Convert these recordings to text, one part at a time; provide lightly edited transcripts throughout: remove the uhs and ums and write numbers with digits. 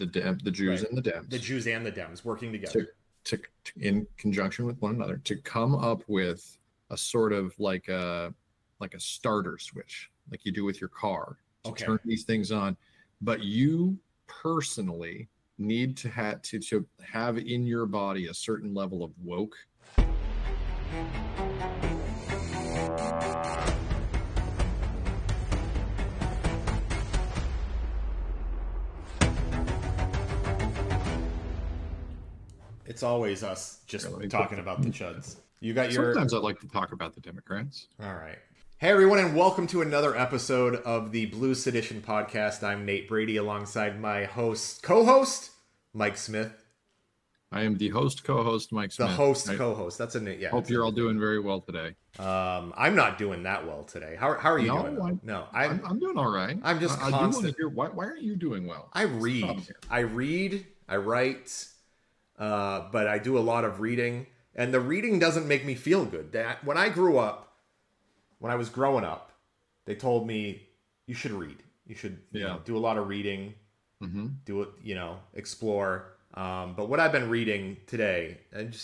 the Jews Right. and the The Dems Jews and the Dems working to, together. in conjunction with one another to come up with a sort of like a starter switch, like you do with your car, to Okay. turn these things on. But you personally need to have in your body a certain level of woke. It's always us just talking about the chuds. You got your... Sometimes I like to talk about the Democrats. All right. Hey, everyone, and welcome to another episode of the Blue Sedition podcast. I'm Nate Brady alongside my co-host, Mike Smith. I am the host, co-host, Mike Smith. The host, co-host. That's a yeah. Hope you're all doing very well today. I'm not doing that well today. How are you doing? No, I'm doing all right. I'm just I constant. do want to hear why aren't you doing well? I read, I write, but I do a lot of reading, and the reading doesn't make me feel good. That when I was growing up, they told me you should read. You should do a lot of reading, do it, explore. But what I've been reading today,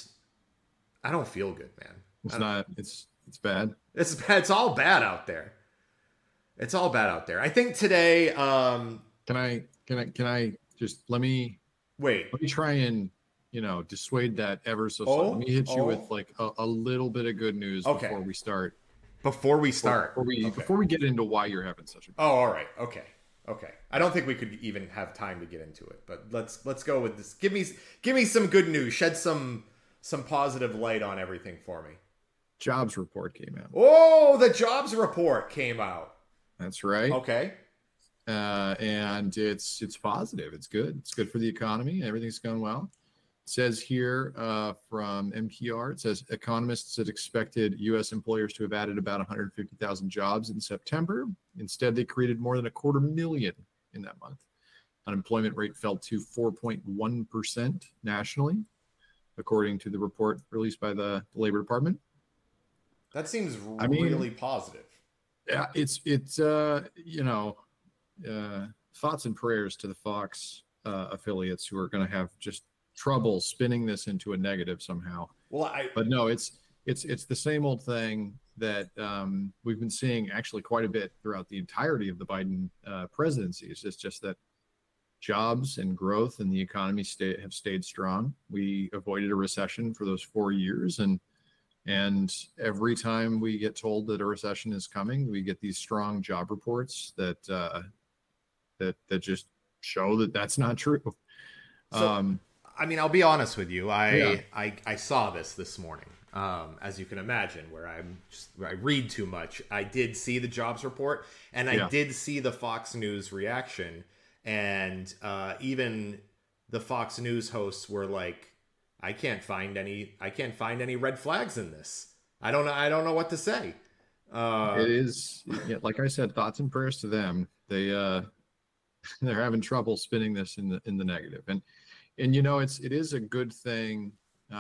I don't feel good, man. It's bad. It's bad. It's all bad out there. It's all bad out there. I think today, Can I just let me try and dissuade that ever so slightly. Let me hit you with like a little bit of good news before we start. Before we get into why you're having such a all right. Okay. I don't think we could even have time to get into it, but let's go with this. Give me some good news. Shed some positive light on everything for me. Jobs report came out. Oh, the jobs report came out. That's right. Okay. And it's positive. It's good. It's good for the economy. Everything's going well. It says here from NPR, it says economists had expected U.S. employers to have added about 150,000 jobs in September. Instead, they created more than 250,000 in that month. Unemployment rate fell to 4.1% nationally, according to the report released by the Labor Department. That seems really positive. Yeah, it's thoughts and prayers to the Fox affiliates who are going to have just trouble spinning this into a negative somehow. But no, it's the same old thing that we've been seeing actually quite a bit throughout the entirety of the Biden presidency. It's just that jobs and growth in the economy have stayed strong. We avoided a recession for those 4 years, and every time we get told that a recession is coming, we get these strong job reports that just show that that's not true. So, I'll be honest with you. I saw this morning. As you can imagine, where I read too much. I did see the jobs report, and I did see the Fox News reaction, and even the Fox News hosts were like, I can't find any red flags in this. I don't know what to say. It is, like I said, thoughts and prayers to them. They're having trouble spinning this in the negative, and it is a good thing.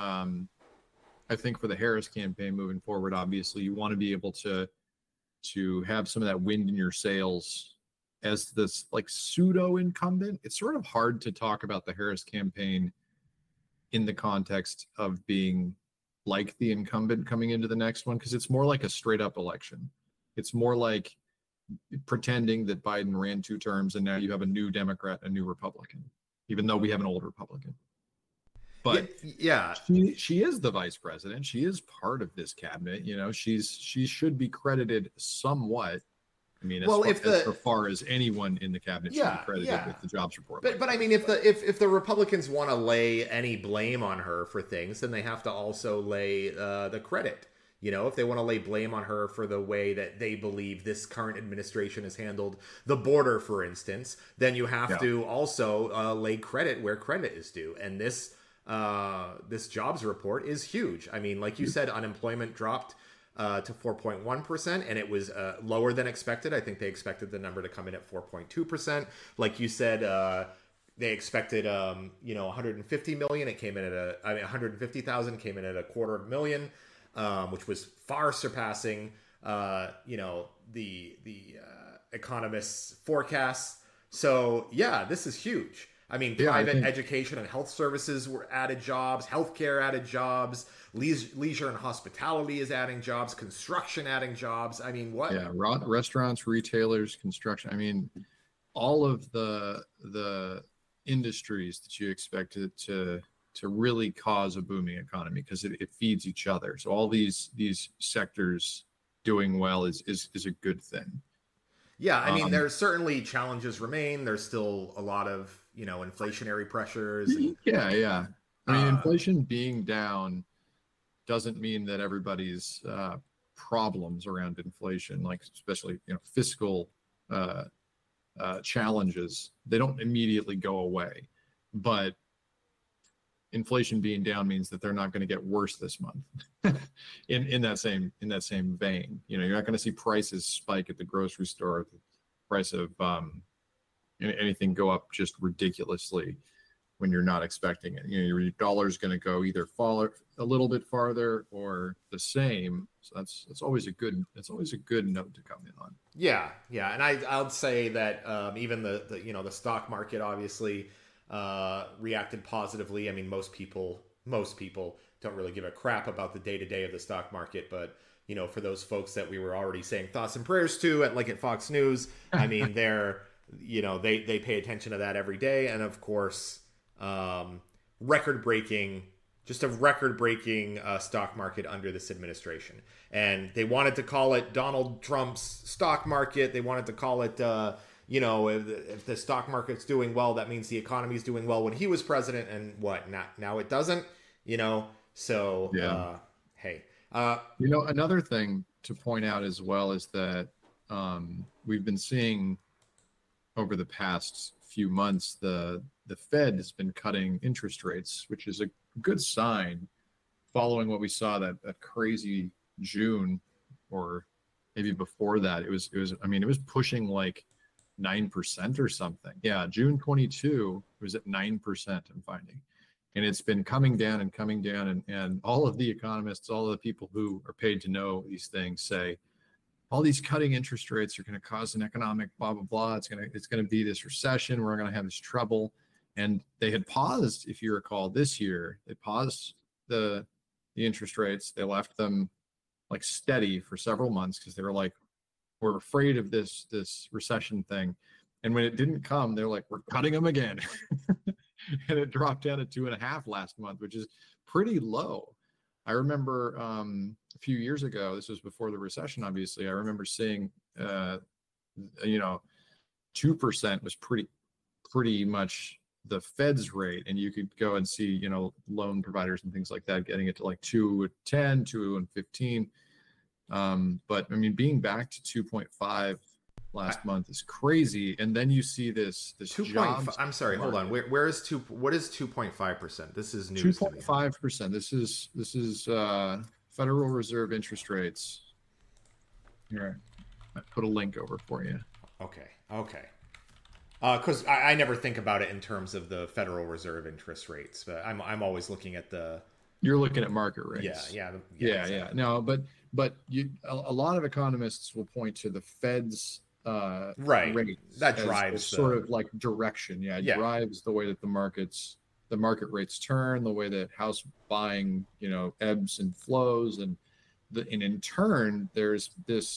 I think for the Harris campaign moving forward, obviously you want to be able to have some of that wind in your sails as this like pseudo incumbent. It's sort of hard to talk about the Harris campaign in the context of being like the incumbent coming into the next one, because it's more like a straight up election. It's more like pretending that Biden ran 2 terms and now you have a new Democrat, a new Republican, even though we have an old Republican. But she is the vice president. She is part of this cabinet. She should be credited somewhat. As far as anyone in the cabinet should be credited with the jobs report. But if the Republicans want to lay any blame on her for things, then they have to also lay the credit. If they want to lay blame on her for the way that they believe this current administration has handled the border, for instance, then you have to also lay credit where credit is due. And this jobs report is huge. Like you said, unemployment dropped to 4.1%, and it was lower than expected. I think they expected the number to come in at 4.2%. Like you said, they expected 150 million. It came in at 150,000 came in at 250,000, which was far surpassing the economists' forecasts. So this is huge. I mean, Yeah, I private think education and health services were added jobs, healthcare added jobs, leisure and hospitality is adding jobs, construction adding jobs. I mean, what? yeah, restaurants, retailers, construction. I mean, all of the industries that you expect to really cause a booming economy because it feeds each other. So all these sectors doing well is a good thing. Yeah, I mean, Um, there's certainly challenges remain. There's still a lot of, inflationary pressures and yeah, yeah. I mean, uh inflation being down doesn't mean that everybody's problems around inflation, like especially fiscal uh, challenges, they don't immediately go away. But inflation being down means that they're not going to get worse this month. in that same vein, you're not going to see prices spike at the grocery store. The price of anything go up just ridiculously when you're not expecting it. Your dollar's going to go either fall a little bit farther or the same. So that's always a good note to come in on. yeah, yeah, and I'll say that even the stock market obviously reacted positively. I mean, most people don't really give a crap about the day to day of the stock market, but for those folks that we were already saying thoughts and prayers to at Fox News, I mean, they pay attention to that every day, and of course, record breaking. Just a record breaking stock market under this administration. And they wanted to call it Donald Trump's stock market. They wanted to call it, if the stock market's doing well, that means the economy's doing well when he was president. And what? Now it doesn't, So, Yeah. hey. Another thing to point out as well is that we've been seeing over the past few months the Fed has been cutting interest rates, which is a good sign following what we saw that crazy June, or maybe before that. It was pushing like 9% or something. Yeah, June 22 was at 9%, I'm finding. And it's been coming down and coming down. And all of the economists, all of the people who are paid to know these things say, all these cutting interest rates are going to cause an economic blah, blah, blah. It's going to be this recession. We're going to have this trouble. And they had paused, if you recall, this year, they paused the interest rates. They left them like steady for several months because they were like, we're afraid of this recession thing. And when it didn't come, they're like, we're cutting them again. And it dropped down to 2.5 last month, which is pretty low. I remember a few years ago, this was before the recession, obviously, I remember seeing, 2% was pretty much the Fed's rate. And you could go and see, loan providers and things like that getting it to like 2.10, 2.15. But I mean, being back to 2.5 last month is crazy. And then you see this 2.5. I'm sorry, hold on. What is 2.5%? This is news. 2.5%. This is Federal Reserve interest rates. Here, I put a link over for you. Okay. Because I never think about it in terms of the Federal Reserve interest rates, but I'm always looking at the. You're looking at market rates. Yeah. Exactly. No, but a lot of economists will point to the Fed's right rates that drives as sort of like direction. Yeah, it drives the way that the market rates turn, the way that house buying ebbs and flows, and in turn there's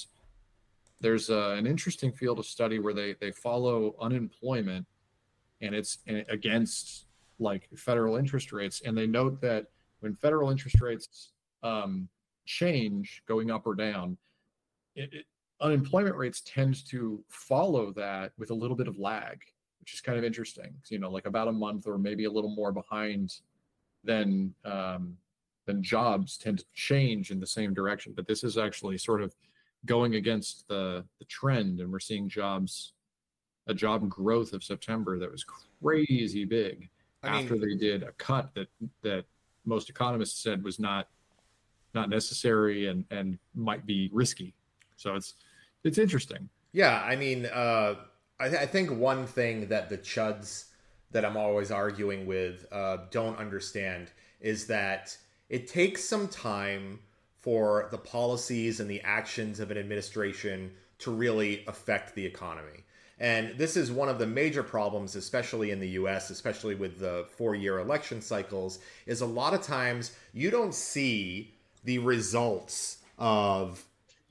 an interesting field of study where they follow unemployment, and it's against like federal interest rates, and they note that when federal interest rates change, going up or down, unemployment rates tend to follow that with a little bit of lag, which is kind of interesting. Like about a month or maybe a little more behind than jobs tend to change in the same direction. But this is actually sort of going against the trend, and we're seeing a job growth of September that was crazy big after they did a cut that most economists said was not necessary and might be risky. So it's interesting. Yeah, I mean, I think one thing that the chuds that I'm always arguing with don't understand is that it takes some time for the policies and the actions of an administration to really affect the economy. And this is one of the major problems, especially in the US, especially with the 4-year election cycles, is a lot of times you don't see the results of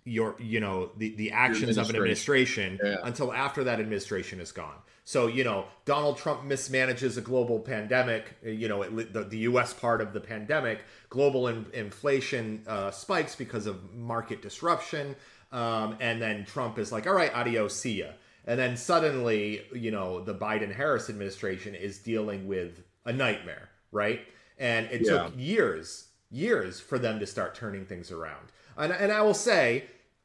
the actions of an administration Yeah. until after that administration is gone. So, Donald Trump mismanages a global pandemic, the US part of the pandemic, global inflation spikes because of market disruption. And then Trump is like, all right, adios, see ya. And then suddenly, the Biden-Harris administration is dealing with a nightmare, right? And it took years for them to start turning things around. And I will say,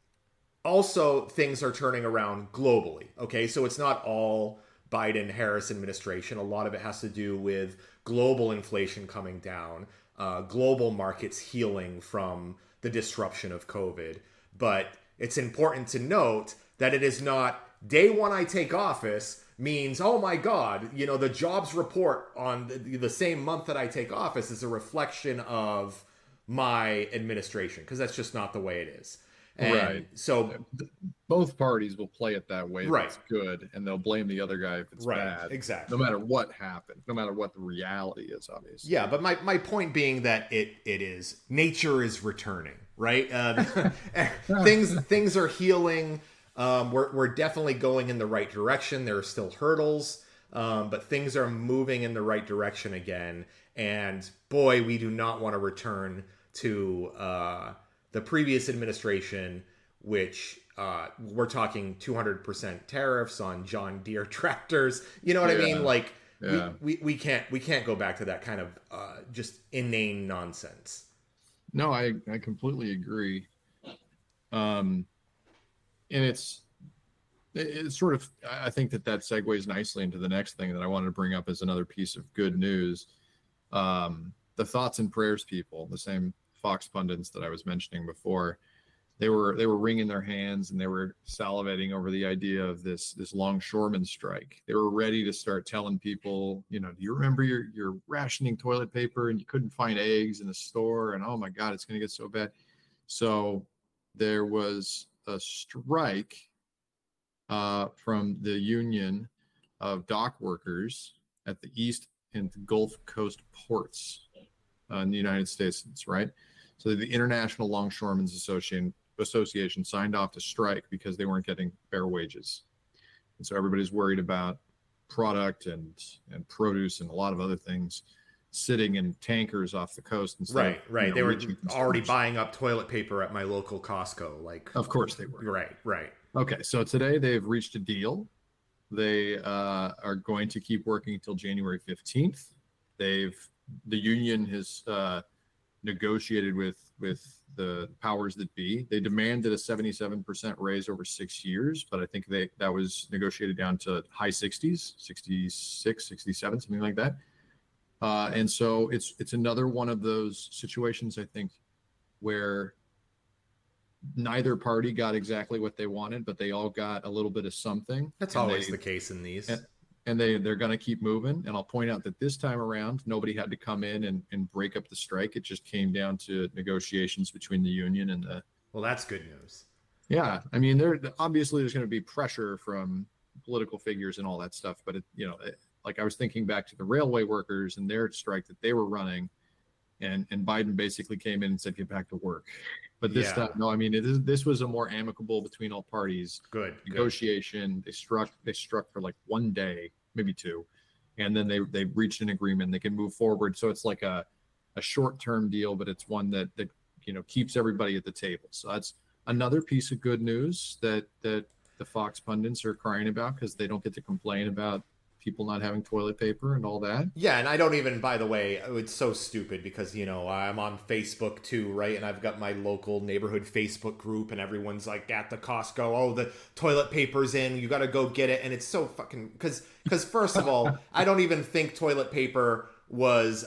also, things are turning around globally, okay? So it's not all Biden-Harris administration. A lot of it has to do with global inflation coming down, global markets healing from the disruption of COVID. But it's important to note that it is not day one I take office means, oh my God, the jobs report on the same month that I take office is a reflection of my administration, because that's just not the way it is. And right. So both parties will play it that way. Right. It's good, and they'll blame the other guy if it's bad. Exactly. No matter what happened, no matter what the reality is, obviously. Yeah, but my point being that it is nature is returning, right? Things are healing. We're definitely going in the right direction. There are still hurdles, but things are moving in the right direction again. And boy, we do not want to return to the previous administration, which we're talking 200% tariffs on John Deere tractors. You know what I mean? Like we can't go back to that kind of just inane nonsense. No, I completely agree. And it's sort of, I think that segues nicely into the next thing that I wanted to bring up as another piece of good news. The thoughts and prayers people, the same Fox pundits that I was mentioning before, they were wringing their hands and they were salivating over the idea of this longshoreman strike. They were ready to start telling people, do you remember you're rationing toilet paper and you couldn't find eggs in the store, and oh my God, it's going to get so bad. So there was a strike from the union of dock workers at the East and Gulf Coast ports in the United States, right? So the International Longshoremen's Association signed off to strike because they weren't getting fair wages. And so everybody's worried about product and produce and a lot of other things sitting in tankers off the coast. Right. They were already buying up toilet paper at my local Costco. Like, of course they were. Right. Okay, so today they've reached a deal. They are going to keep working until January 15th. The union has negotiated with the powers that be. They demanded a 77% raise over 6 years, but I think that was negotiated down to high 60s, 66, 67, something like that. And so it's another one of those situations, I think, where neither party got exactly what they wanted, but they all got a little bit of something. That's always the case in these. And they're going to keep moving. And I'll point out that this time around, nobody had to come in and break up the strike. It just came down to negotiations between the union and the... Well, that's good news. Yeah. I mean, obviously there's going to be pressure from political figures and all that stuff. But, like I was thinking back to the railway workers and their strike that they were running. And Biden basically came in and said, get back to work. But this time, no, I mean, this was a more amicable between all parties. Good negotiation. They struck for like 1 day, maybe 2. And then they reached an agreement. They can move forward. So it's like a short-term deal, but it's one that keeps everybody at the table. So that's another piece of good news that the Fox pundits are crying about, because they don't get to complain about people not having toilet paper and all that. Yeah, and I don't even, by the way, it's so stupid because, I'm on Facebook too, right? And I've got my local neighborhood Facebook group and everyone's like at the Costco, oh, the toilet paper's in, you got to go get it. And it's so fucking, because first of all, I don't even think toilet paper was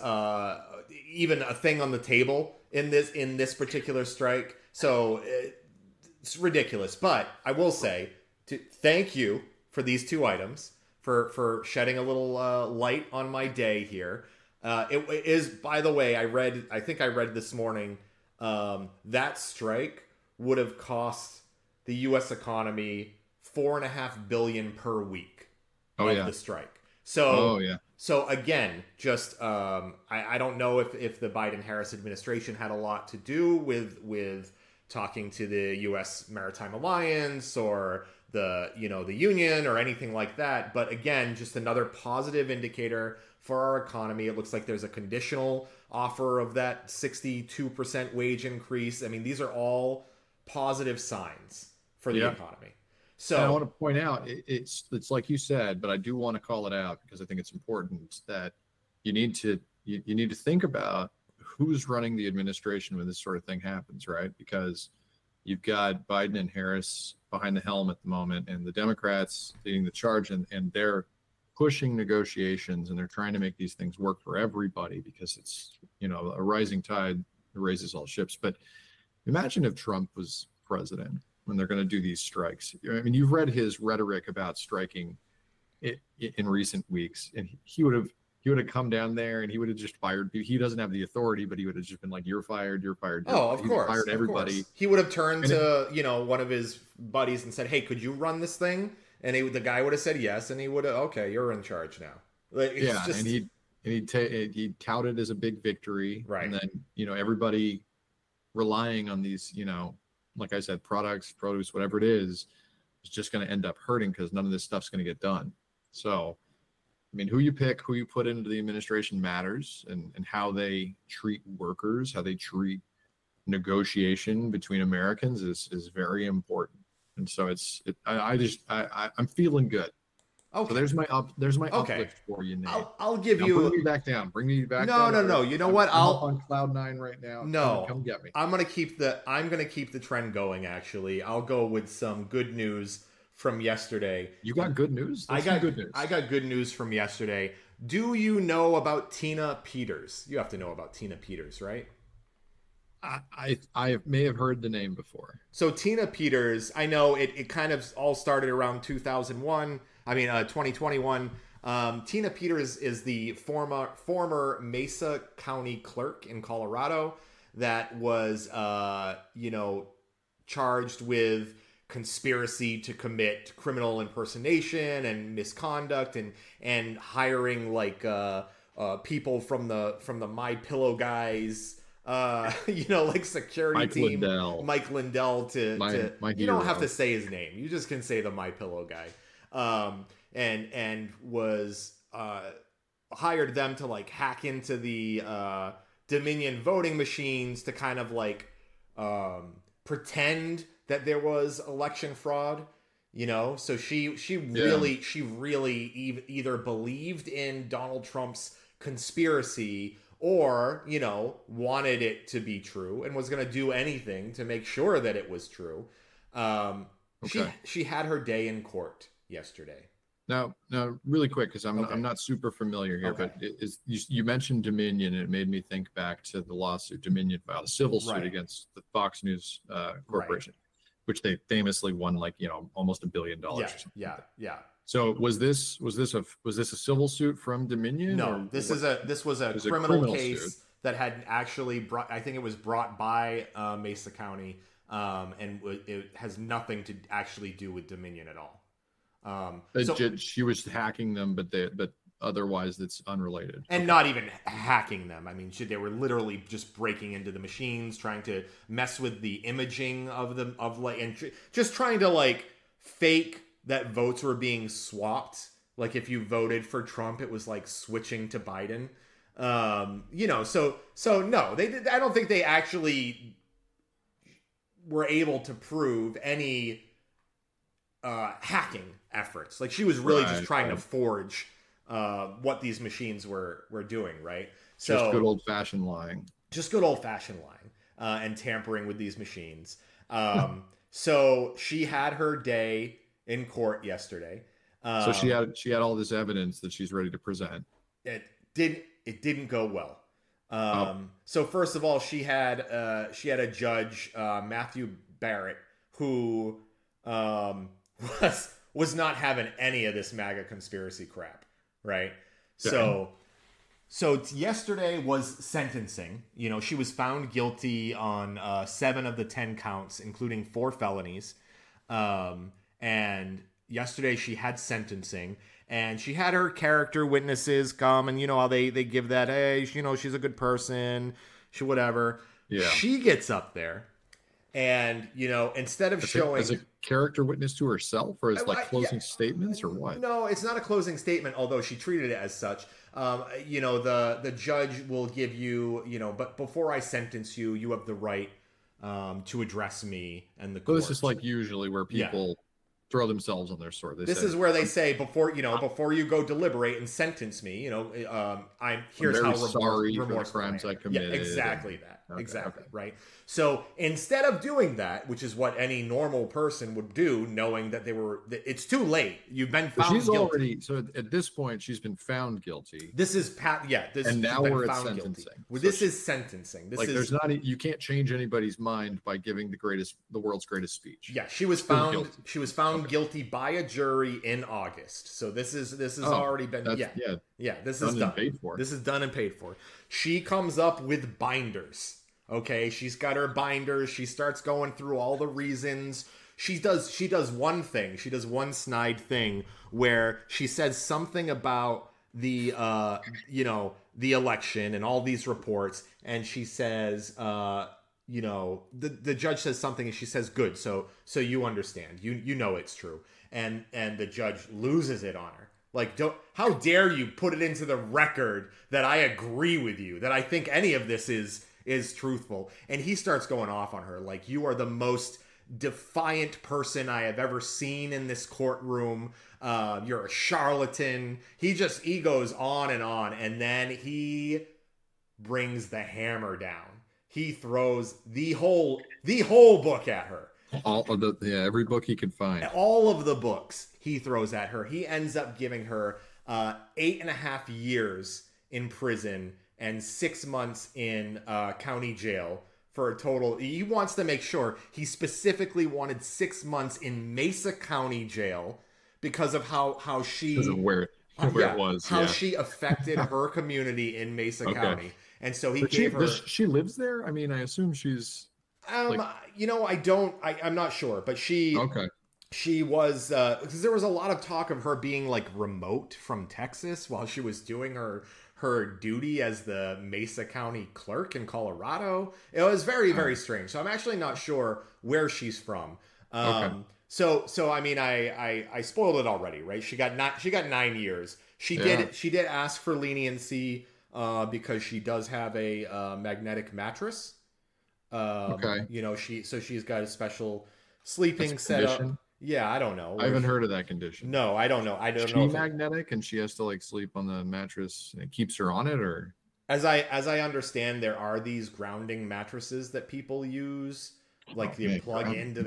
even a thing on the table in this particular strike. So it's ridiculous. But I will say, thank you for these 2 items. For shedding a little light on my day here. It is, by the way, I think I read this morning, that strike would have cost the U.S. economy $4.5 billion per week Oh of yeah. the strike. So Oh yeah. so again, just I don't know if the Biden-Harris administration had a lot to do with talking to the U.S. Maritime Alliance or the the union or anything like that. But again, just another positive indicator for our economy. It looks like there's a conditional offer of that 62% wage increase. I mean, these are all positive signs for the Yeah. economy. And I So want to point out, it's like you said, but I do want to call it out because I think it's important that you need to think about who's running the administration when this sort of thing happens, right? Because you've got Biden and Harris behind the helm at the moment, and the Democrats leading the charge, and they're pushing negotiations, and they're trying to make these things work for everybody because it's a rising tide raises all ships. But imagine if Trump was president when they're going to do these strikes. I mean, you've read his rhetoric about striking in recent weeks, and he would have come down there and he would have just fired people. He doesn't have the authority, but he would have just been like, "You're fired. You're fired." oh, of He course, fired everybody. Of course. He would have turned And to one of his buddies and said, "Hey, could you run this thing?" And the guy would have said yes, and he would have, "Okay, you're in charge now." Like, it's Yeah, just, and he touted as a big victory, Right. And then everybody relying on these, like I said, products, produce, whatever it is just going to end up hurting because none of this stuff's going to get done. So, I mean, who you pick, who you put into the administration matters, and how they treat workers, how they treat negotiation between Americans is very important. And so I'm feeling good. okay. So there's my Okay. uplift for you, Nate. I'll give Now you. bring me back down. Bring me back No, down. no, no. You know what? I'm up on cloud 9 right now. No. Come get me. I'm gonna keep the trend going. Actually, I'll go with some good news from yesterday. You got good news? I Let's got do good news. I got good news from yesterday. Do you know about Tina Peters? You have to know about Tina Peters, right? I may have heard the name before. So Tina Peters, I know it kind of all started around 2021. Tina Peters is the former Mesa County clerk in Colorado that was charged with conspiracy to commit criminal impersonation and misconduct and hiring people from the My Pillow guys, like security Mike team, Lindell. Mike Lindell to My you don't hero. have to say his name. You just can say the My Pillow guy. And was hired them to hack into the Dominion voting machines to kind of pretend that there was election fraud, So she really either believed in Donald Trump's conspiracy or wanted it to be true and was going to do anything to make sure that it was true. Okay. She had her day in court yesterday. Now, really quick, because Okay. I'm not super familiar here, Okay. but you mentioned Dominion, and it made me think back to the lawsuit Dominion filed, a civil suit Right. against the Fox News Corporation, which they famously won almost $1 billion. Or something. Yeah. So was this a civil suit from Dominion? No, or this what? was a It was a criminal criminal case suit. that had actually brought. I think it was brought by Mesa County, and it has nothing to actually do with Dominion at all. She was hacking them, but otherwise it's unrelated. And not even hacking them. I mean, they were literally just breaking into the machines, trying to mess with the imaging of them, just trying to fake that votes were being swapped. Like if you voted for Trump, it was switching to Biden. So no, they did. I don't think they actually were able to prove any hacking efforts. She was really just trying to forge what these machines were doing, right? So Just good old fashioned lying. Just good old fashioned lying and tampering with these machines. So she had her day in court yesterday. So she had all this evidence that she's ready to present. It didn't go well. So first of all, she had a judge, Matthew Barrett, who was not having any of this MAGA conspiracy crap, right? Okay. So yesterday was sentencing. She was found guilty on 7 of the 10 counts, including 4 felonies. And yesterday she had sentencing, and she had her character witnesses come, and you know how they give that, hey, you know, she's a good person, she whatever. Yeah. She gets up there, and you know, instead of showing as a character witness to herself, or as like closing yeah, statements, or what? no, it's not a closing statement, although she treated it as such. You know, the judge will give you, you know, but before I sentence you, you have the right to address me and the So court. this is like usually where people throw themselves on their sword. This is where they say, before you go deliberate and sentence me, you know, here's how sorry for the remorseful crimes I Yeah, committed. exactly that. Okay, exactly, okay. right? So instead of doing that, which is what any normal person would do, knowing that it's too late. You've been But found she's guilty. already, so at this point, she's been found guilty. This is and now she's been we're at found sentencing. guilty. Well, So this is sentencing. This like, is there's not, you can't change anybody's mind by giving the world's greatest speech. yeah. She was Still found. guilty. She was found guilty by a jury in August. So this has already been This is done. Paid for. This is done and paid for. She comes up with binders. Okay, she's got her binders. She starts going through all the reasons. She does one thing. She does one snide thing where she says something about the the election and all these reports, and she says you know, the judge says something and she says, good, so you understand, you know it's true, and the judge loses it on her. Like, how dare you put it into the record that I agree with you, that I think any of this is truthful. And he starts going off on her like, you are the most defiant person I have ever seen in this courtroom. You're a charlatan. He goes on, and then he brings the hammer down. He throws the whole book at her. All of every book he could find. All of the books he throws at her. He ends up giving her 8.5 years in prison and 6 months in county jail for a total. He wants to make sure. He specifically wanted 6 months in Mesa County Jail because of how she Because of where it was. How she affected her community in Mesa County. And so he gave her. She lives there? I mean, I assume she's. You know, I'm not sure, but she was because there was a lot of talk of her being like remote from Texas while she was doing her duty as the Mesa County clerk in Colorado. It was very, very strange. So I'm actually not sure where she's from. So I mean, I spoiled it already, right? She got 9 years. She did ask for leniency because she does have a magnetic mattress. You know, she's got a special sleeping setup. Yeah, I don't know. I haven't heard of that condition. No, I don't know. I don't know. Is she magnetic and she has to like sleep on the mattress and it keeps her on it, or? As I understand, there are these grounding mattresses that people use, like you plug into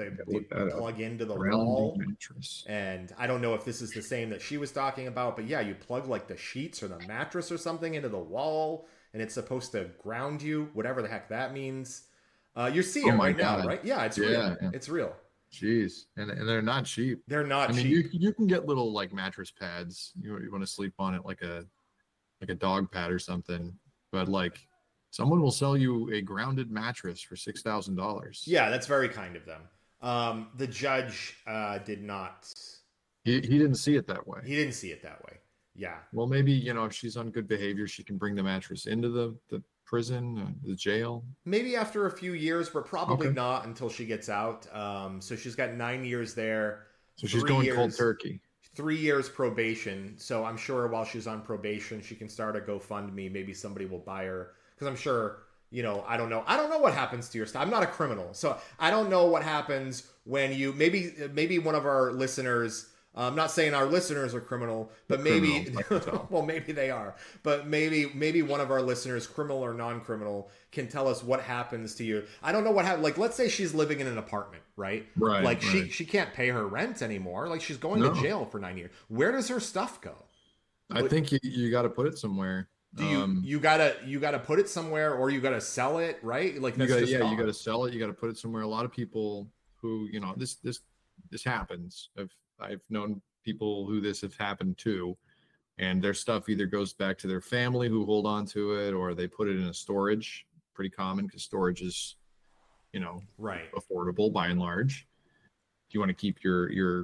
the wall. Mattress. And I don't know if this is the same that she was talking about, but yeah, you plug like the sheets or the mattress or something into the wall, and it's supposed to ground you, whatever the heck that means. You're seeing it right now, right? Yeah, it's real. Yeah. It's real. Jeez, and they're not cheap. They're not cheap. I mean, you can get little like mattress pads. You want to sleep on it like a dog pad or something, but like someone will sell you a grounded mattress for $6,000. Yeah, that's very kind of them. The judge did not. He didn't see it that way. He didn't see it that way. Yeah. Well, maybe, you know, if she's on good behavior, she can bring the mattress into the prison, the jail. Maybe after a few years, but probably not until she gets out. So she's got 9 years there. So she's going cold turkey. 3 years probation. So I'm sure while she's on probation, she can start a GoFundMe. Maybe somebody will buy her. Because I'm sure, you know, I don't know what happens to your stuff. I'm not a criminal. So I don't know what happens when you, maybe one of our listeners, I'm not saying our listeners are criminal, but maybe, well, maybe they are, but maybe one of our listeners, criminal or non-criminal, can tell us what happens to you. I don't know what happened. Like, let's say she's living in an apartment, right? Right. Like she can't pay her rent anymore. Like she's going to jail for 9 years. Where does her stuff go? I think you got to put it somewhere. Do you gotta put it somewhere, or you gotta sell it, right? Like that's you gotta sell it. You gotta put it somewhere. A lot of people who, you know, this happens. I've known people who this have happened to, and their stuff either goes back to their family who hold on to it, or they put it in a storage. Pretty common because storage is, you know, right, affordable by and large. If you want to keep your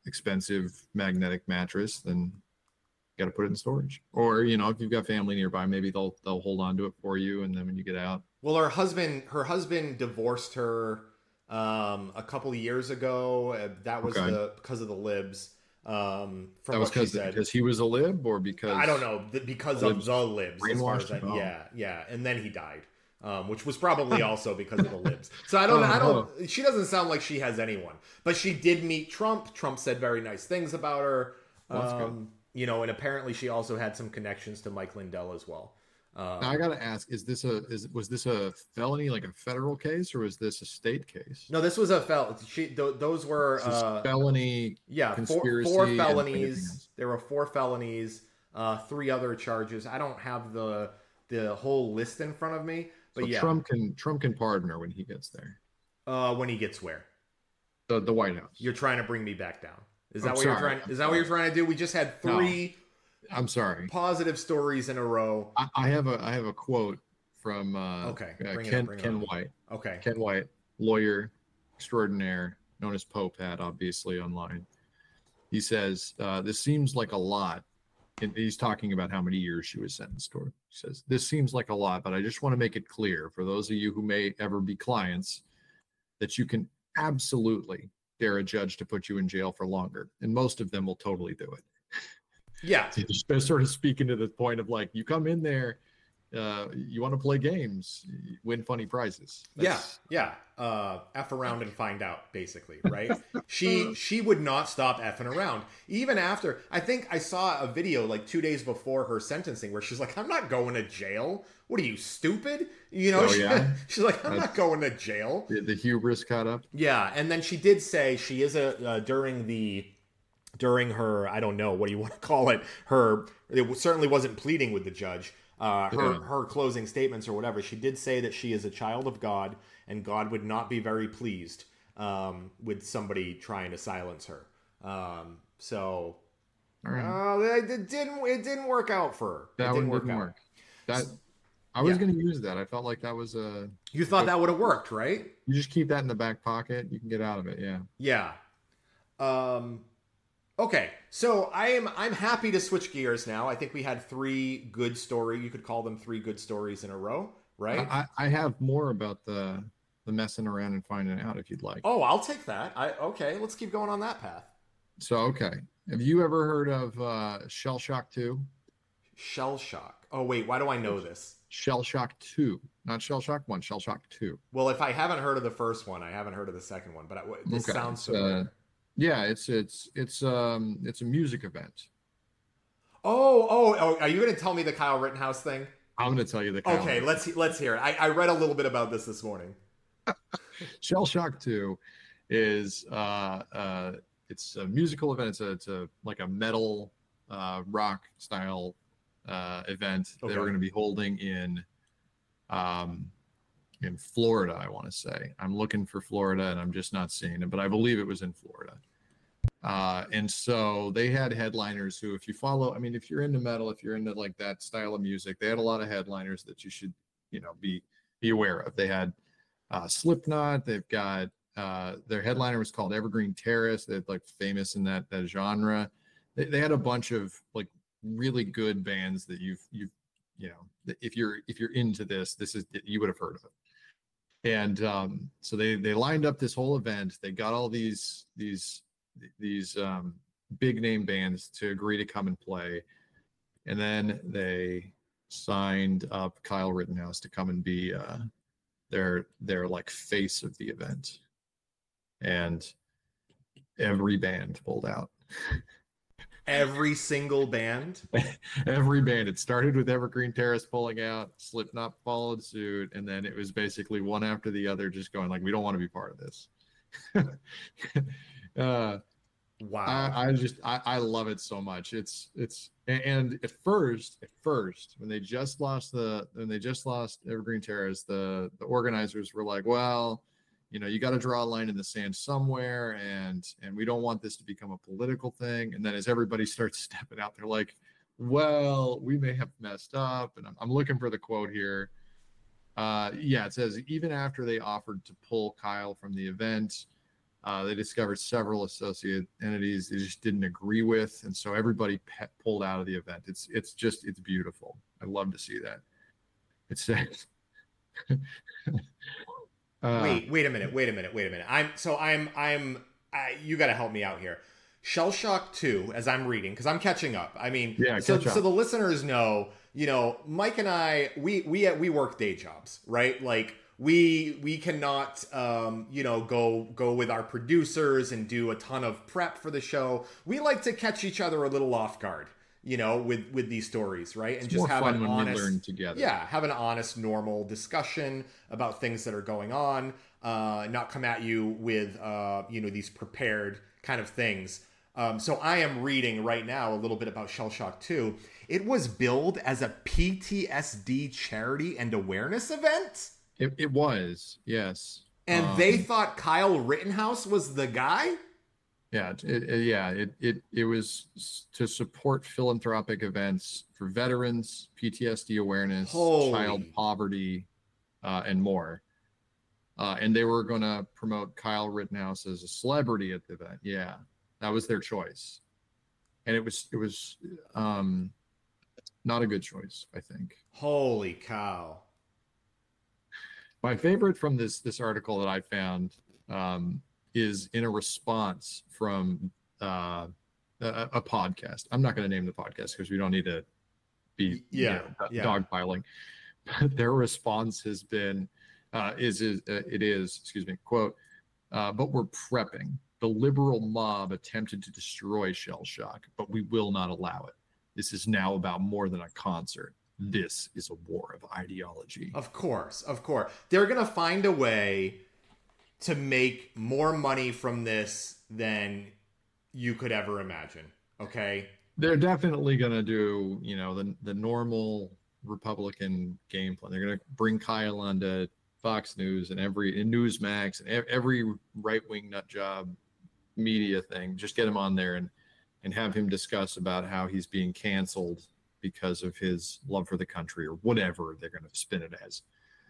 expensive magnetic mattress, then got to put it in storage. Or, you know, if you've got family nearby, maybe they'll hold on to it for you, and then when you get out. Well, her husband divorced her a couple of years ago. That was Okay. because of the libs. From That was what she said. because he was a lib, or because I don't know because of libs the libs, as far as brainwashed him? yeah, and then he died, which was probably also because of the libs. So I Oh, don't, I no. don't. She doesn't sound like she has anyone, but she did meet Trump. Trump said very nice things about her. Well, that's good. You know, and apparently she also had some connections to Mike Lindell as well. Now I gotta ask: was this a felony, like a federal case, or was this a state case? No, this was a those were This is felony yeah, conspiracy four and everything felonies. else. There were four felonies, three other charges. I don't have the whole list in front of me, but So yeah, Trump can pardon her when he gets there. when he gets where The White House. you're trying to bring me back down. Is I'm that what you're sorry. trying? I'm Is that what you're trying to do? We just had No. three I'm sorry. positive stories in a row. I have a quote from Okay, bring it Ken up, bring it Ken up. White. Okay. Ken White, lawyer extraordinaire, known as Pope Hat, obviously online. He says, "This seems like a lot." And he's talking about how many years she was sentenced for. He says, "This seems like a lot, but I just want to make it clear for those of you who may ever be clients that you can absolutely dare a judge to put you in jail for longer, and most of them will totally do it." Yeah. They're sort of speaking to the point of like, you come in there, you want to play games, win funny prizes. Yeah. F around and find out, basically, right? She would not stop effing around. Even after, I think I saw a video like 2 days before her sentencing where she's like, I'm not going to jail. What are you, stupid? You know, Oh, yeah? she's like, I'm not going to jail. The hubris caught up. Yeah, and then she did say she is during her, I don't know, what do you want to call it? It certainly wasn't pleading with the judge. Her closing statements or whatever. She did say that she is a child of God, and God would not be very pleased with somebody trying to silence her. So All right. it didn't work out for her. That It one didn't didn't out. work. That I was Yeah. going to use that. I felt like that was a. You thought that would have worked, right? You just keep that in the back pocket. You can get out of it. Yeah. Yeah. Okay, so I'm happy to switch gears now. I think we had three good story. You could call them three good stories in a row, right? I have more about the messing around and finding out if you'd like. Oh, I'll take that. Okay, let's keep going on that path. So okay, have you ever heard of Shell Shock 2? Shell shock. Oh wait, why do I know this? Shell Shock 2, not Shell Shock 1, Shell Shock 2. Well, if I haven't heard of the first one, I haven't heard of the second one. But this Okay, sounds it's, familiar. yeah, it's a music event. Oh, are you going to tell me the Kyle Rittenhouse thing? I'm going to tell you the Okay, calendar. let's hear it. I read a little bit about this morning. Shell Shock 2 is it's a musical event. It's a like a metal rock style event Okay. they were going to be holding in Florida, I want to say. I'm looking for Florida and I'm just not seeing it, but I believe it was in Florida. And so they had headliners who, if you follow, I mean, if you're into metal, if you're into like that style of music, they had a lot of headliners that you should, you know, be aware of. They had Slipknot. They've got their headliner was called Evergreen Terrace. They're like famous in that genre. They had a bunch of like really good bands that you've you know, if you're into this is, you would have heard of it. And so they lined up this whole event. They got all these big name bands to agree to come and play, and then they signed up Kyle Rittenhouse to come and be their like face of the event, and every band pulled out. Every single band. Every band. It started with Evergreen Terrace pulling out, Slipknot followed suit, and then it was basically one after the other just going like, we don't want to be part of this. Wow. I love it so much. It's and at first when they just lost Evergreen Terrace, the organizers were like, well, you know, you got to draw a line in the sand somewhere, and we don't want this to become a political thing. And then as everybody starts stepping out, they're like, well, we may have messed up. And I'm looking for the quote here. Yeah, it says, even after they offered to pull Kyle from the event, They discovered several associate entities they just didn't agree with, and so everybody pulled out of the event. It's beautiful. I love to see that. It's wait a minute. You got to help me out here. Shell Shock 2, as I'm reading, because I'm catching up. I mean, yeah, so the listeners know, Mike and I, we work day jobs, right? Like we cannot, go with our producers and do a ton of prep for the show. We like to catch each other a little off guard, with these stories, right? And it's just more have fun an when honest, we learn together. Yeah, have an honest, normal discussion about things that are going on. Not come at you with, these prepared kind of things. So I am reading right now a little bit about Shell Shock 2. It was billed as a PTSD charity and awareness event. It was, yes. And they thought Kyle Rittenhouse was the guy? Yeah, it was to support philanthropic events for veterans, PTSD awareness, child poverty, and more. And they were going to promote Kyle Rittenhouse as a celebrity at the event. Yeah, that was their choice, and it was not a good choice, I think. Holy cow! My favorite from this article that I found is in a response from a podcast. I'm not going to name the podcast because we don't need to be dogpiling. But their response has been quote, but we're prepping. The liberal mob attempted to destroy Shell Shock, but we will not allow it. This is now about more than a concert. This is a war of ideology. Of course. They're going to find a way to make more money from this than you could ever imagine. Okay? They're definitely going to do, the normal Republican game plan. They're going to bring Kyle onto Fox News and Newsmax and every right-wing nut job media thing. Just get him on there and have him discuss about how he's being canceled because of his love for the country or whatever they're going to spin it as.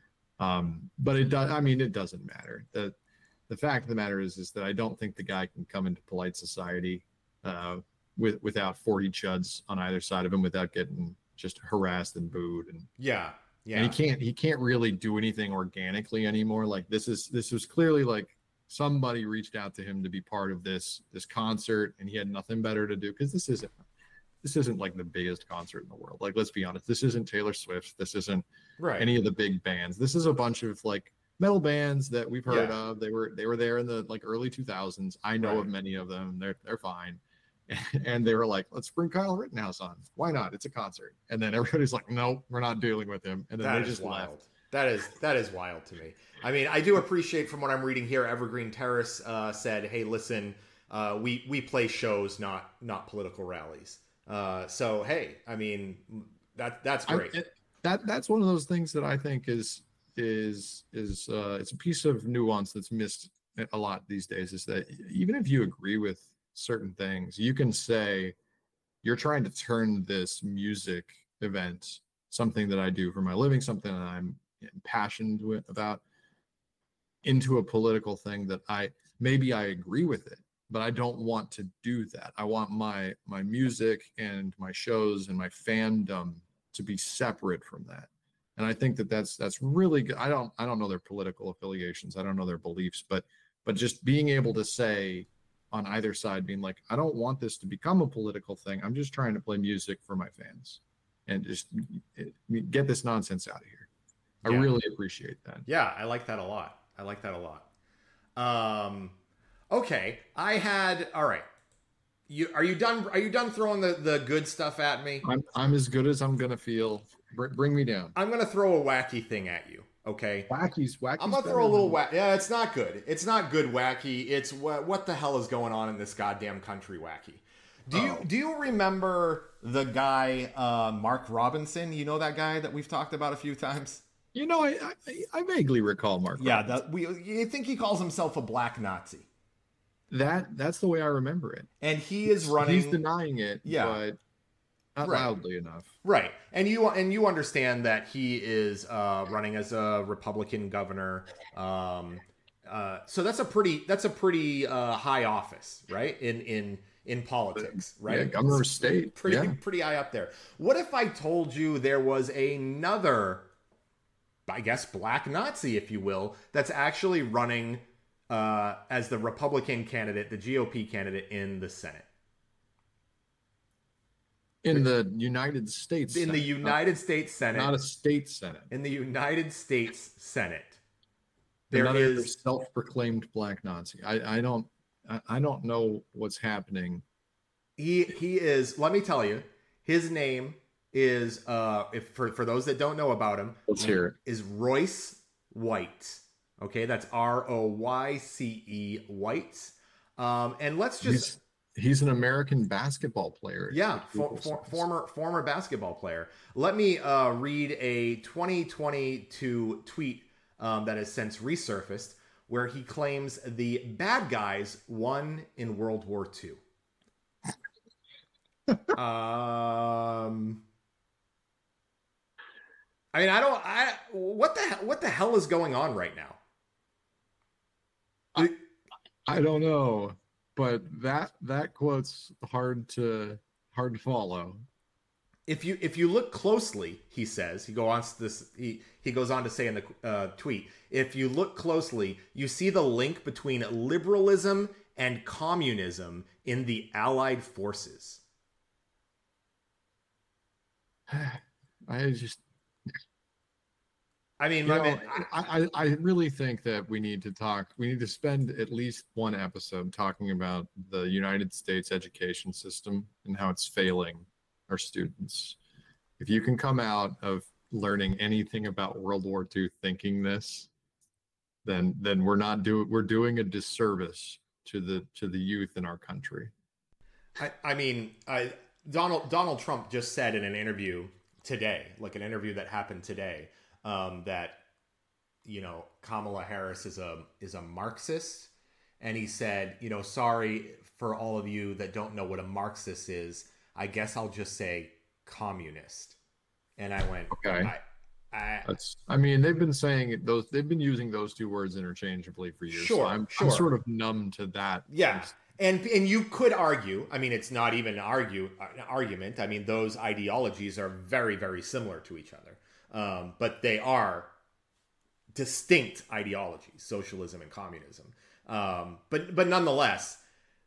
But it doesn't matter. The fact of the matter is that I don't think the guy can come into polite society without 40 chuds on either side of him without getting just harassed and booed. And yeah. And he can't really do anything organically anymore. Like this was clearly like somebody reached out to him to be part of this concert, and he had nothing better to do because this isn't like the biggest concert in the world. Like, let's be honest, this isn't Taylor Swift. This isn't any of the big bands. This is a bunch of like metal bands that we've heard of. They were there in the like early 2000s. I know of many of them. They're fine. And they were like, let's bring Kyle Rittenhouse on. Why not? It's a concert. And then everybody's like, no, we're not dealing with him. And then they just left. That is wild to me. I mean, I do appreciate from what I'm reading here, Evergreen Terrace said, hey, listen, we play shows, not political rallies. So, hey, I mean, that's great. That's one of those things that I think is it's a piece of nuance that's missed a lot these days, is that even if you agree with certain things, you can say you're trying to turn this music event, something that I do for my living, something that I'm passionate about, into a political thing that I agree with it, but I don't want to do that. I want my music and my shows and my fandom to be separate from that. And I think that's really good. I don't know their political affiliations. I don't know their beliefs, but just being able to say on either side, being like, I don't want this to become a political thing. I'm just trying to play music for my fans and just get this nonsense out of here. I really appreciate that. Yeah, I like that a lot. Okay, all right. Are you done throwing the good stuff at me? I'm as good as I'm gonna feel. Bring me down. I'm gonna throw a wacky thing at you. Okay. Wacky's. I'm gonna throw a little wacky. Yeah, it's not good. It's not good wacky. It's what the hell is going on in this goddamn country wacky. Do you remember the guy Mark Robinson? You know that guy that we've talked about a few times? I vaguely recall Mark. Yeah, you think he calls himself a black Nazi? That's the way I remember it. And he is running. He's denying it. But not loudly enough. Right. And you understand that he is running as a Republican governor So that's a pretty high office, right? In politics, right? Yeah, governor of state. Pretty high up there. What if I told you there was another, I guess, black Nazi, if you will, that's actually running as the Republican candidate, the GOP candidate in the Senate? In the United States. In the United States Senate. Not a state Senate. In the United States Senate. Another self-proclaimed black Nazi. I don't know what's happening. He is. Let me tell you, his name is if for those that don't know about him, let's hear it. Is Royce White. Okay, that's Royce White. And let's just. He's an American basketball player. Yeah, former basketball player. Let me read a 2022 tweet that has since resurfaced, where he claims the bad guys won in World War II. I mean, what the hell is going on right now? I don't know, but that quote's hard to follow. If you look closely, he says, he goes on to say in the tweet, if you look closely, you see the link between liberalism and communism in the Allied forces. I really think that we need to spend at least one episode talking about the United States education system and how it's failing our students. If you can come out of learning anything about World War II thinking this, then we're doing a disservice to the youth in our country. Donald Trump just said in an interview today, like an interview that happened today, that Kamala Harris is a Marxist, and he said, sorry for all of you that don't know what a Marxist is. I guess I'll just say communist. And I went, okay. They've been saying those. They've been using those two words interchangeably for years. Sure, so I'm sort of numb to that. Yeah, and you could argue. I mean, it's not even an argument. I mean, those ideologies are very, very similar to each other, but they are distinct ideologies: socialism and communism. But nonetheless,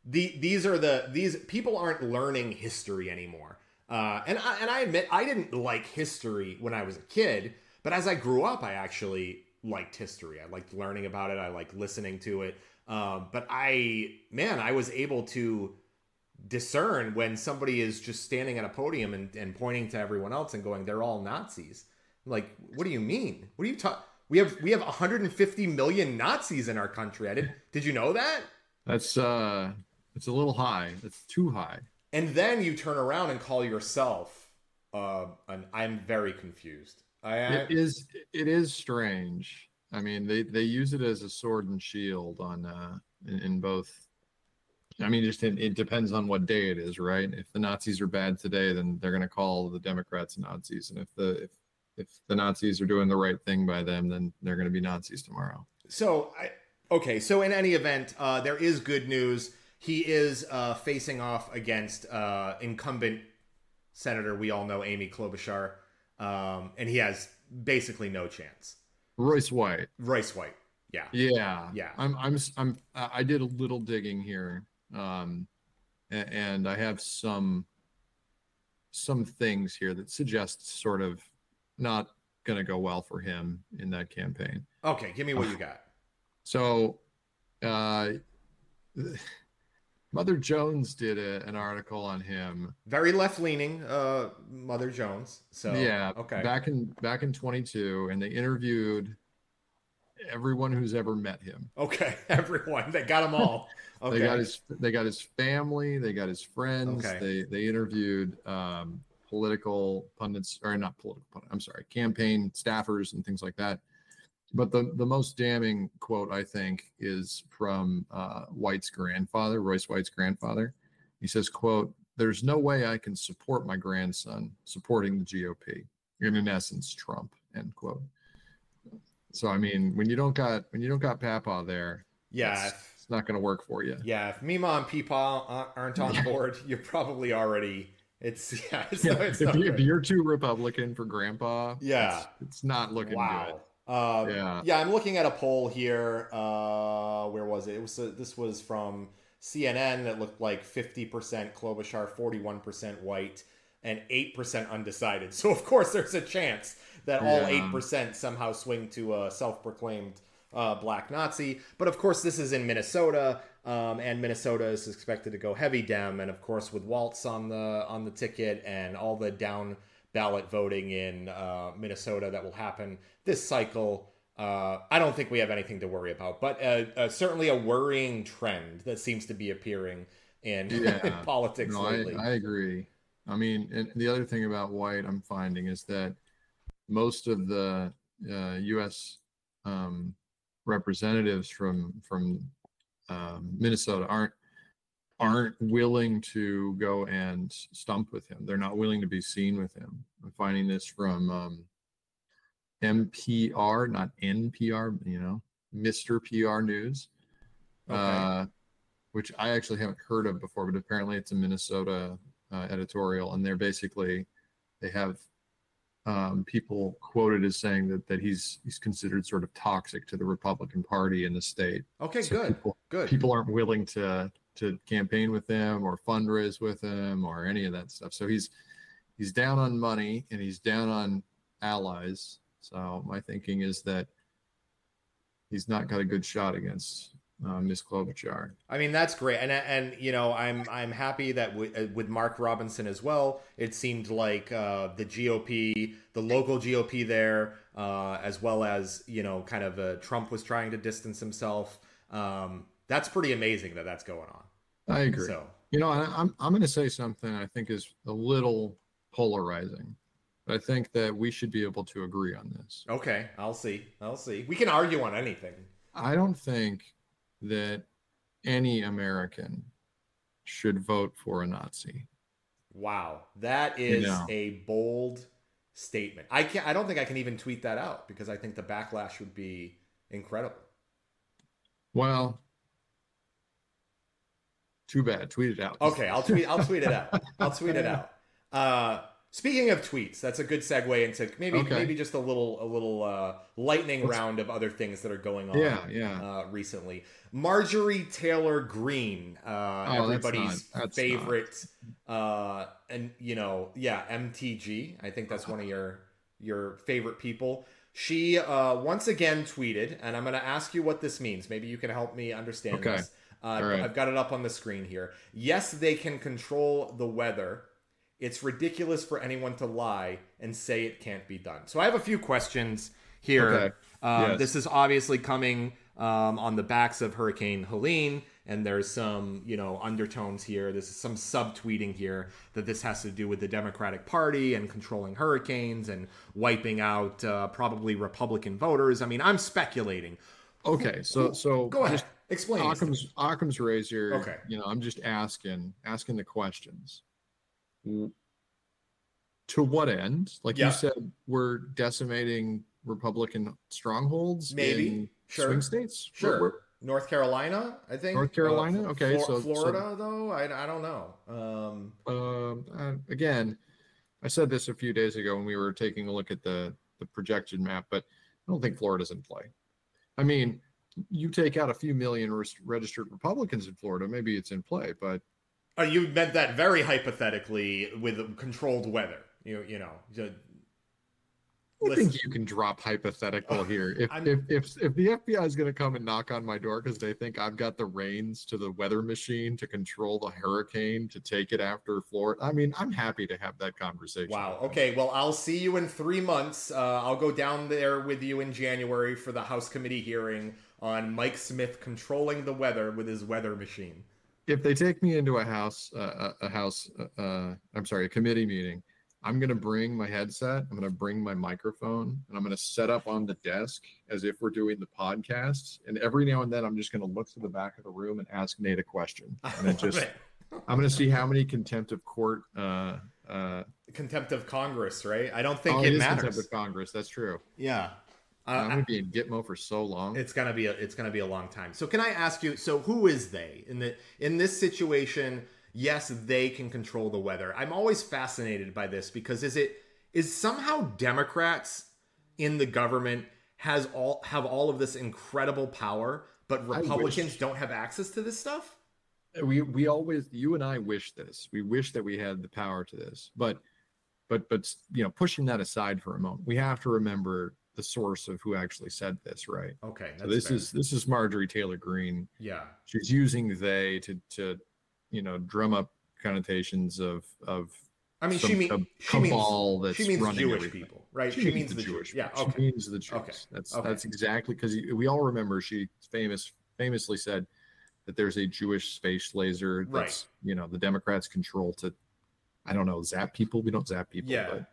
these people aren't learning history anymore. And I admit I didn't like history when I was a kid, but as I grew up, I actually liked history. I liked learning about it. I liked listening to it. But I was able to discern when somebody is just standing at a podium and pointing to everyone else and going, they're all Nazis. I'm like, what do you mean? What are you talking? We have 150 million Nazis in our country. Did you know that? It's a little high. It's too high. And then you turn around and call yourself, I'm very confused. It is strange. I mean, they use it as a sword and shield in both. I mean, it depends on what day it is, right? If the Nazis are bad today, then they're going to call the Democrats Nazis, and if the Nazis are doing the right thing by them, then they're going to be Nazis tomorrow. So in any event, there is good news. He is facing off against incumbent Senator, we all know, Amy Klobuchar, and he has basically no chance. Royce White, yeah. I did a little digging here, and I have some things here that suggest sort of not going to go well for him in that campaign. Okay, give me what you got. So, Mother Jones did an article on him. Very left-leaning, Mother Jones. So yeah, okay. Back in 22, and they interviewed everyone who's ever met him. Okay, everyone. They got them all. Okay. They got his family. They got his friends. Okay. They interviewed political pundits, or not political pundits, I'm sorry, campaign staffers and things like that. But the most damning quote, I think, is from White's grandfather, Royce White's grandfather. He says, quote, "There's no way I can support my grandson supporting the GOP." In essence, Trump, end quote. So I mean, when you don't got Papa there, Yeah, it's not going to work for you. yeah. If Mima and Peepaw aren't on board, you're probably already. It's yeah. Yeah, It's not if good. you're too Republican for Grandpa, Yeah. it's not looking good. Wow. Yeah, Yeah, I'm looking at a poll here. Where was it? It was this was from CNN. That looked like 50% Klobuchar, 41% white, and 8% undecided. So of course, there's a chance that all yeah, 8% somehow swing to a self-proclaimed black Nazi. But of course, this is in Minnesota, and Minnesota is expected to go heavy Dem, and of course, with Waltz on the ticket and all the down ballot voting in Minnesota that will happen this cycle. I don't think we have anything to worry about, but certainly a worrying trend that seems to be appearing in, in yeah. politics No, lately. I agree. I mean, and the other thing about white I'm finding is that most of the U.S. Representatives from Minnesota aren't willing to go and stump with him. They're not willing to be seen with him. I'm finding this from NPR, not NPR, Mr. PR News, Okay. which I actually haven't heard of before, but apparently it's a Minnesota editorial, and they have people quoted as saying that he's considered sort of toxic to the Republican Party in the state. Okay, So good. Good. people aren't willing to campaign with him or fundraise with him or any of that stuff. So he's down on money and he's down on allies. So my thinking is that he's not got a good shot against Ms. Klobuchar. I mean, that's great, and I'm happy that with Mark Robinson as well. It seemed like the GOP, the local GOP there, as well as kind of Trump was trying to distance himself. That's pretty amazing that that's going on. I agree. So I'm going to say something I think is a little polarizing, but I think that we should be able to agree on this. Okay, I'll see. We can argue on anything. I don't think that any American should vote for a Nazi. Wow, that is a bold statement. I don't think I can even tweet that out because I think the backlash would be incredible. Well, too bad. Tweet it out. Okay, I'll tweet it out. I'll tweet it out. Speaking of tweets, that's a good segue into maybe just a little lightning round of other things that are going on recently. Marjorie Taylor Greene, everybody's favorite, and MTG. I think that's one of your favorite people. She once again tweeted, and I'm going to ask you what this means. Maybe you can help me understand this. Right. I've got it up on the screen here. Yes, they can control the weather. It's ridiculous for anyone to lie and say it can't be done. So I have a few questions here. Okay. Yes. This is obviously coming on the backs of Hurricane Helene, and there's some, undertones here. This is some subtweeting here that this has to do with the Democratic Party and controlling hurricanes and wiping out probably Republican voters. I mean, I'm speculating. Okay, so go ahead. Explain. Occam's razor. Okay. I'm just asking the questions. To what end? Like you said, we're decimating Republican strongholds in swing states? Sure. North Carolina, I think. North Carolina? Okay. Florida, though? I don't know. Again, I said this a few days ago when we were taking a look at the projection map, but I don't think Florida's in play. I mean, you take out a few million registered Republicans in Florida, maybe it's in play, but you meant that very hypothetically with controlled weather. I think you can drop hypothetical here. If the FBI is going to come and knock on my door because they think I've got the reins to the weather machine to control the hurricane to take it after Florida, I mean, I'm happy to have that conversation. Wow. Okay. Well, I'll see you in 3 months. I'll go down there with you in January for the House committee hearing on Mike Smith controlling the weather with his weather machine. If they take me into a committee meeting, I'm going to bring my headset, I'm going to bring my microphone, and I'm going to set up on the desk as if we're doing the podcast. And every now and then, I'm just going to look to the back of the room and ask Nate a question. And I'm going to see how many contempt of court. Contempt of Congress, right? I don't think it matters. Contempt of Congress. That's true. Yeah. I'm gonna be in Gitmo for so long. It's gonna be a long time. So can I ask you? So who is they in this situation? Yes, they can control the weather. I'm always fascinated by this because is somehow Democrats in the government have all of this incredible power, but Republicans don't have access to this stuff? We always, you and I wish this. We wish that we had the power to this, but pushing that aside for a moment, we have to remember the source of who actually said this, right? Okay, so this is Marjorie Taylor Greene. Yeah, she's using they to drum up connotations of. I mean, she means running Jewish everything. People, right? She means the Jewish. Yeah, okay. She means the Jews. Okay. That's exactly, because we all remember she famously said that there's a Jewish space laser that's the Democrats control to, I don't know, zap people. We don't zap people, but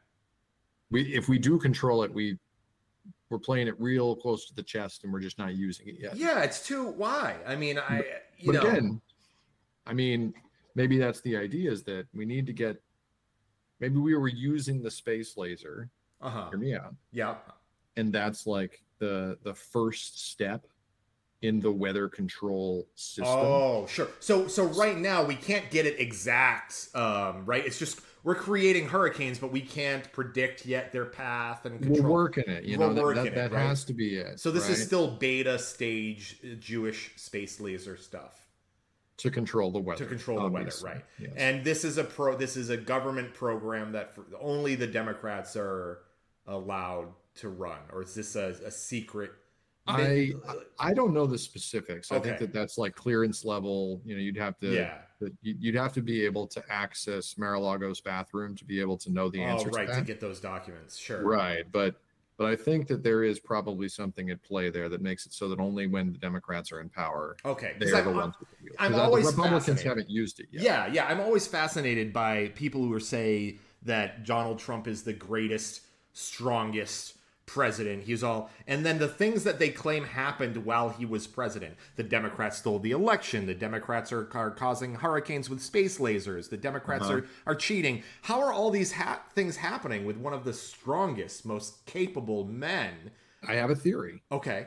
if we do control it, we're playing it real close to the chest and we're just not using it yet. Yeah, it's too why? I mean, again, I mean, maybe that's the idea, is that we need to get, maybe we were using the space laser. Hear me out. Yeah. And that's like the first step in the weather control system. Oh, sure. So right now we can't get it exact, right? It's just we're creating hurricanes, but we can't predict yet their path and control. We're working it. That has to be it. So this is still beta stage Jewish space laser stuff. To control the weather. Right? Yes. And this is a government program that only the Democrats are allowed to run, or is this a secret? I don't know the specifics. I think that's like clearance level. You'd have to you'd have to be able to access Mar-a-Lago's bathroom to be able to know the answer. To get those documents. Sure. Right, but I think that there is probably something at play there that makes it so that only when the Democrats are in power, they're the ones who can use it. I'm always the Republicans haven't used it yet. Yeah. I'm always fascinated by people who say that Donald Trump is the greatest, strongest president. And then the things that they claim happened while he was president. The Democrats stole the election. The Democrats are causing hurricanes with space lasers. The Democrats are cheating. How are all these things happening with one of the strongest, most capable men? I have a theory. Okay.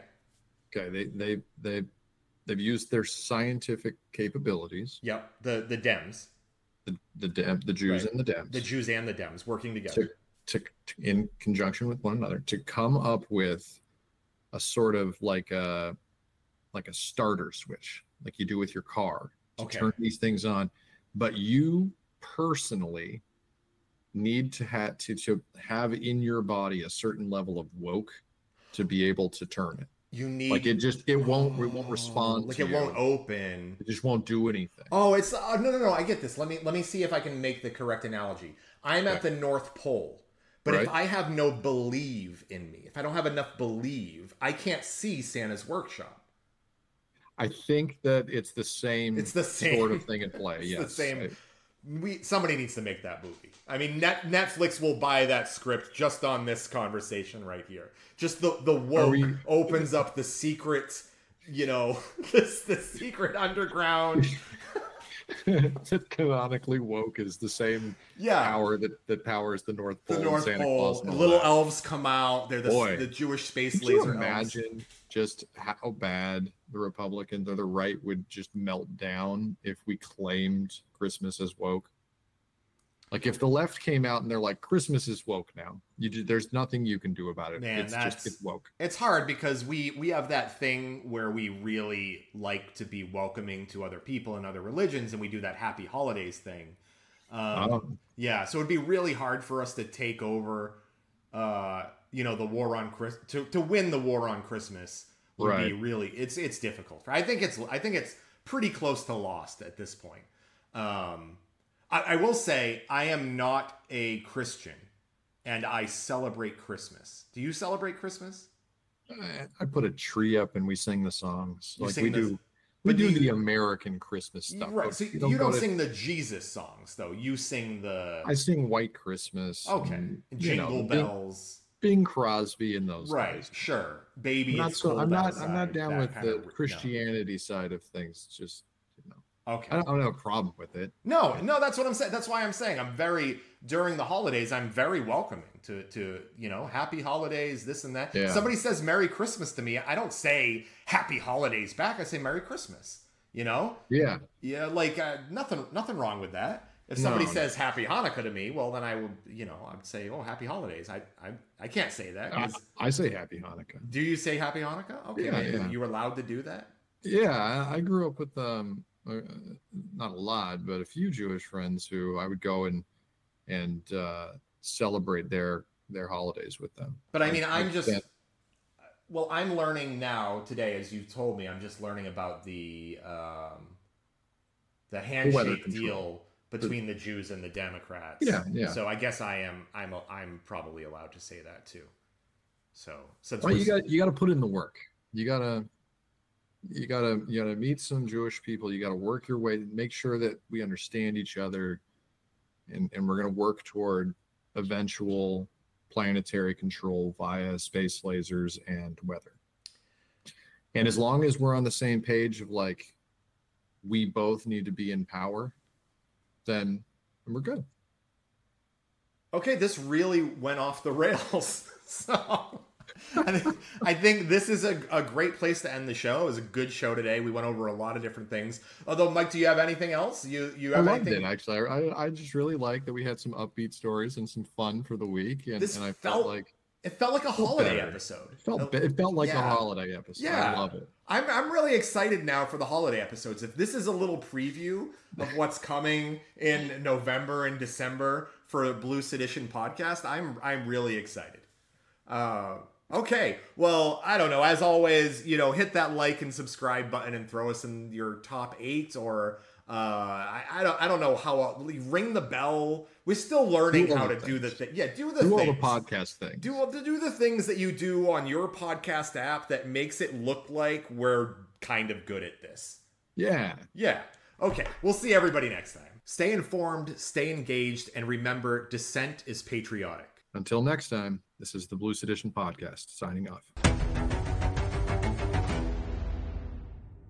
They've used their scientific capabilities. Yep. The Dems. The Jews and the Dems. The Jews and the Dems working together. In conjunction with one another to come up with a sort of like a starter switch, like you do with your car, to turn these things on. But you personally need to have in your body a certain level of woke to be able to turn it. You need it won't respond. Like it won't open. It just won't do anything. Oh, it's no. I get this. Let me see if I can make the correct analogy. I'm at the North Pole. But if I have no believe in me, if I don't have enough believe, I can't see Santa's workshop. I think that it's the same sort of thing at play. Yes. The same. Somebody needs to make that movie. I mean, Netflix will buy that script just on this conversation right here. Just the woke opens up the secret, the secret underground. That canonically woke is the same power that powers the North Pole. The North Santa Pole. Claus Little elves come out. They're the Jewish space laser elves. Can you imagine just how bad the Republicans or the right would just melt down if we claimed Christmas as woke? Like if the left came out and they're like, Christmas is woke now. There's nothing you can do about it. Man, it's woke. It's hard because we have that thing where we really like to be welcoming to other people and other religions, and we do that happy holidays thing. Yeah, so it'd be really hard for us to take over, the war on to win the war on Christmas. Would be really it's difficult. I think it's pretty close to lost at this point. I will say I am not a Christian, and I celebrate Christmas. Do you celebrate Christmas? I put a tree up and we sing the songs. We do the American Christmas stuff. Right. So you don't sing the Jesus songs, though. You sing I sing White Christmas. Okay. And Jingle Bells. Bing Crosby and those guys. Sure. Baby, I'm not down with the Christianity side of things. Just Okay. I don't have a problem with it. No, that's what I'm saying. That's why I'm saying during the holidays, I'm very welcoming to happy holidays, this and that. Yeah. Somebody says Merry Christmas to me, I don't say Happy Holidays back. I say Merry Christmas. Yeah. Yeah, like nothing wrong with that. If somebody says Happy Hanukkah to me, well, then I would, I'd say, oh, Happy Holidays. I can't say that. I say Happy Hanukkah. Do you say Happy Hanukkah? Okay, yeah. You were allowed to do that? Yeah, I grew up with not a lot, but a few Jewish friends who I would go and celebrate their holidays with them. But I mean, I'm learning now today, as you told me. I'm just learning about the handshake deal between the Jews and the Democrats. Yeah. So I guess I'm probably allowed to say that too. So you got to put in the work. You gotta meet some Jewish people. You got to work your way, make sure that we understand each other, and we're going to work toward eventual planetary control via space lasers and weather. And as long as we're on the same page of like, we both need to be in power, then we're good. Okay, this really went off the rails. So I think this is a great place to end the show. It was a good show today. We went over a lot of different things. Although, Mike, do you have anything else? You have I loved anything? it, actually. I just really like that we had some upbeat stories and some fun for the week. And I felt like it felt like a holiday episode. It felt like a holiday episode. Yeah. I love it. I'm really excited now for the holiday episodes. If this is a little preview of what's coming in November and December for a Blue Sedition podcast, I'm really excited. Okay, well, I don't know. As always, hit that like and subscribe button and throw us in your top 8, or I don't know how. Ring the bell. We're still learning how to do the thing. Yeah, do all the podcast things. Do the things that you do on your podcast app that makes it look like we're kind of good at this. Yeah. Yeah. Okay, we'll see everybody next time. Stay informed, stay engaged, and remember, dissent is patriotic. Until next time, this is the Blue Sedition Podcast, signing off.